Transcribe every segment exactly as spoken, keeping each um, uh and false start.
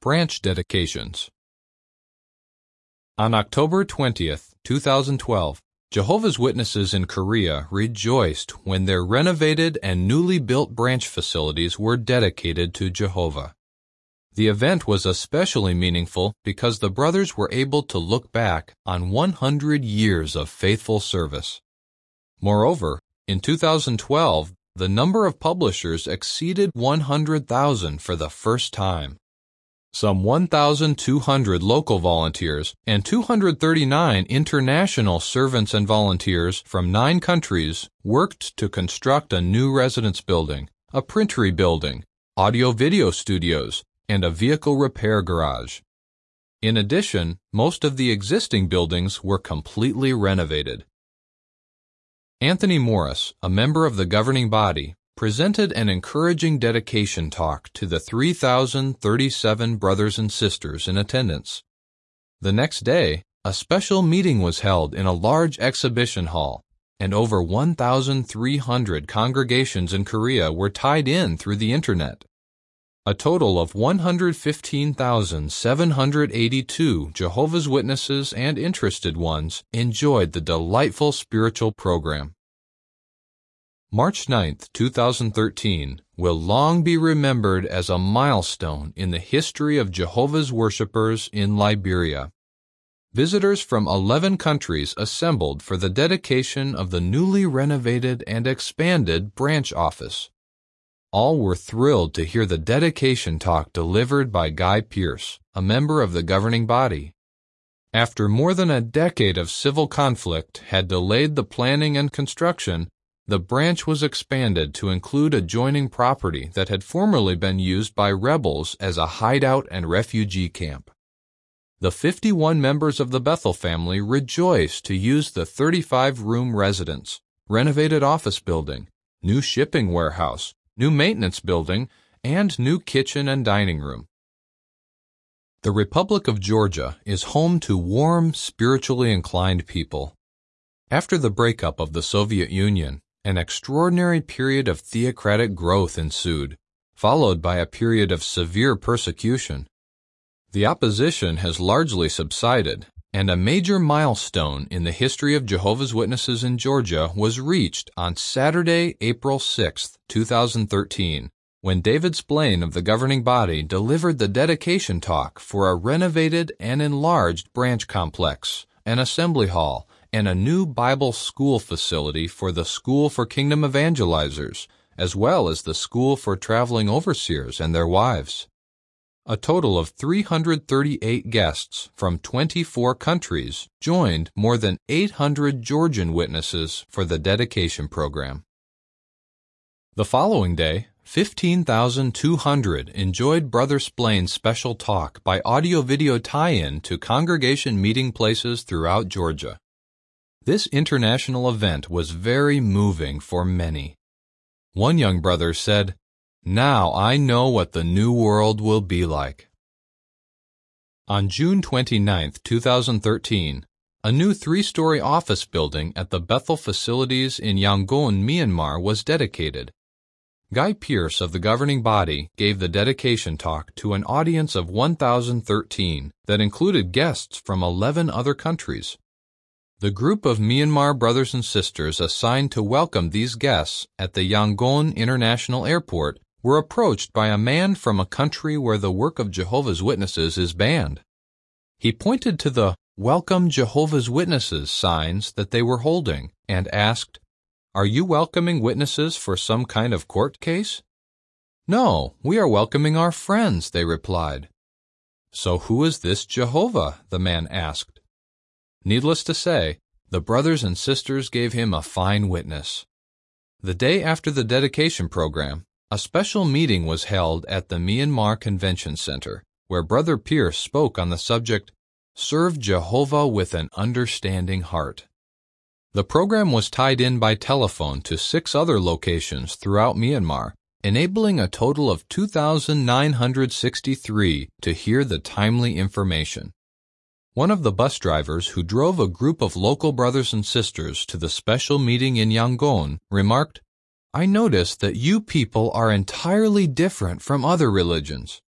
Branch Dedications. On October twentieth, two thousand twelve, Jehovah's Witnesses in Korea rejoiced when their renovated and newly built branch facilities were dedicated to Jehovah. The event was especially meaningful because the brothers were able to look back on one hundred years of faithful service. Moreover, in two thousand twelve, the number of publishers exceeded one hundred thousand for the first time. Some one thousand two hundred local volunteers and two hundred thirty-nine international servants and volunteers from nine countries worked to construct a new residence building, a printery building, audio-video studios, and a vehicle repair garage. In addition, most of the existing buildings were completely renovated. Anthony Morris, a member of the governing body, presented an encouraging dedication talk to the three thousand thirty-seven brothers and sisters in attendance. The next day, a special meeting was held in a large exhibition hall, and over one thousand three hundred congregations in Korea were tied in through the Internet. A total of one hundred fifteen thousand seven hundred eighty-two Jehovah's Witnesses and interested ones enjoyed the delightful spiritual program. March ninth, two thousand thirteen will long be remembered as a milestone in the history of Jehovah's Worshippers in Liberia. Visitors from eleven countries assembled for the dedication of the newly renovated and expanded branch office. All were thrilled to hear the dedication talk delivered by Guy Pearce, a member of the governing body. After more than a decade of civil conflict had delayed the planning and construction, the branch was expanded to include adjoining property that had formerly been used by rebels as a hideout and refugee camp. The fifty-one members of the Bethel family rejoiced to use the thirty-five room residence, renovated office building, new shipping warehouse, new maintenance building, and new kitchen and dining room. The Republic of Georgia is home to warm, spiritually inclined people. After the breakup of the Soviet Union, an extraordinary period of theocratic growth ensued, followed by a period of severe persecution. The opposition has largely subsided, and a major milestone in the history of Jehovah's Witnesses in Georgia was reached on Saturday, April sixth, two thousand thirteen, when David Splain of the governing body delivered the dedication talk for a renovated and enlarged branch complex, an assembly hall, and a new Bible school facility for the School for Kingdom Evangelizers, as well as the School for Traveling Overseers and their wives. A total of three hundred thirty-eight guests from twenty-four countries joined more than eight hundred Georgian witnesses for the dedication program. The following day, fifteen thousand two hundred enjoyed Brother Splain's special talk by audio-video tie-in to congregation meeting places throughout Georgia. This international event was very moving for many. One young brother said, "Now I know what the new world will be like." On June twenty-ninth, two thousand thirteen, a new three-story office building at the Bethel facilities in Yangon, Myanmar was dedicated. Guy Pearce of the governing body gave the dedication talk to an audience of one thousand thirteen that included guests from eleven other countries. The group of Myanmar brothers and sisters assigned to welcome these guests at the Yangon International Airport were approached by a man from a country where the work of Jehovah's Witnesses is banned. He pointed to the "Welcome Jehovah's Witnesses" signs that they were holding and asked, "Are you welcoming witnesses for some kind of court case?" "No, we are welcoming our friends," they replied. "So who is this Jehovah?" the man asked. Needless to say, the brothers and sisters gave him a fine witness. The day after the dedication program, a special meeting was held at the Myanmar Convention Center, where Brother Pearce spoke on the subject, "Serve Jehovah with an Understanding Heart." The program was tied in by telephone to six other locations throughout Myanmar, enabling a total of two thousand nine hundred sixty-three to hear the timely information. One of the bus drivers who drove a group of local brothers and sisters to the special meeting in Yangon remarked, "I noticed that you people are entirely different from other religions."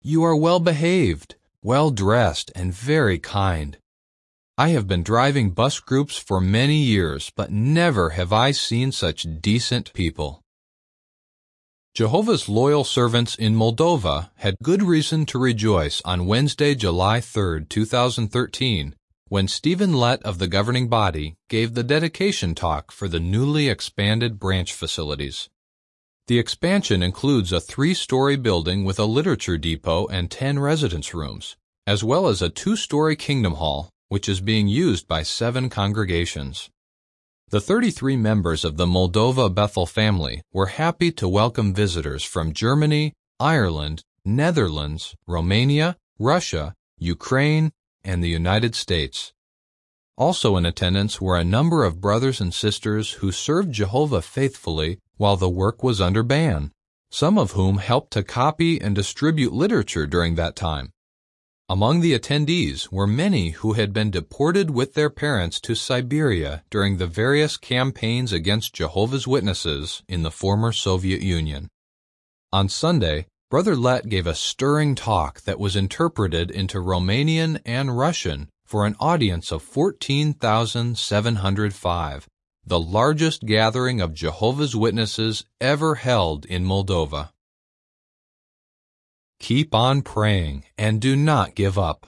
You are well behaved, well dressed, and very kind. I have been driving bus groups for many years, but never have I seen such decent people." Jehovah's loyal servants in Moldova had good reason to rejoice on Wednesday, July third, two thousand thirteen, when Stephen Lett of the governing body gave the dedication talk for the newly expanded branch facilities. The expansion includes a three-story building with a literature depot and ten residence rooms, as well as a two-story Kingdom Hall, which is being used by seven congregations. The thirty-three members of the Moldova Bethel family were happy to welcome visitors from Germany, Ireland, Netherlands, Romania, Russia, Ukraine, and the United States. Also in attendance were a number of brothers and sisters who served Jehovah faithfully while the work was under ban, some of whom helped to copy and distribute literature during that time. Among the attendees were many who had been deported with their parents to Siberia during the various campaigns against Jehovah's Witnesses in the former Soviet Union. On Sunday, Brother Lett gave a stirring talk that was interpreted into Romanian and Russian for an audience of fourteen thousand seven hundred five, the largest gathering of Jehovah's Witnesses ever held in Moldova. Keep on praying and do not give up.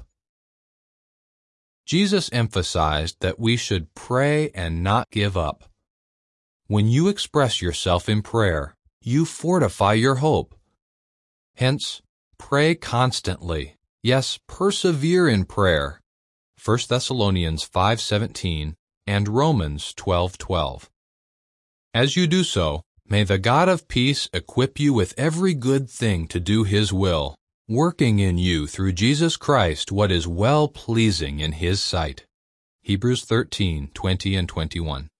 Jesus emphasized that we should pray and not give up. When you express yourself in prayer, you fortify your hope. Hence, pray constantly. Yes, persevere in prayer. First Thessalonians five seventeen and Romans twelve twelve. As you do so, may the God of peace equip you with every good thing to do His will, working in you through Jesus Christ what is well-pleasing in His sight. Hebrews thirteen twenty and twenty-one.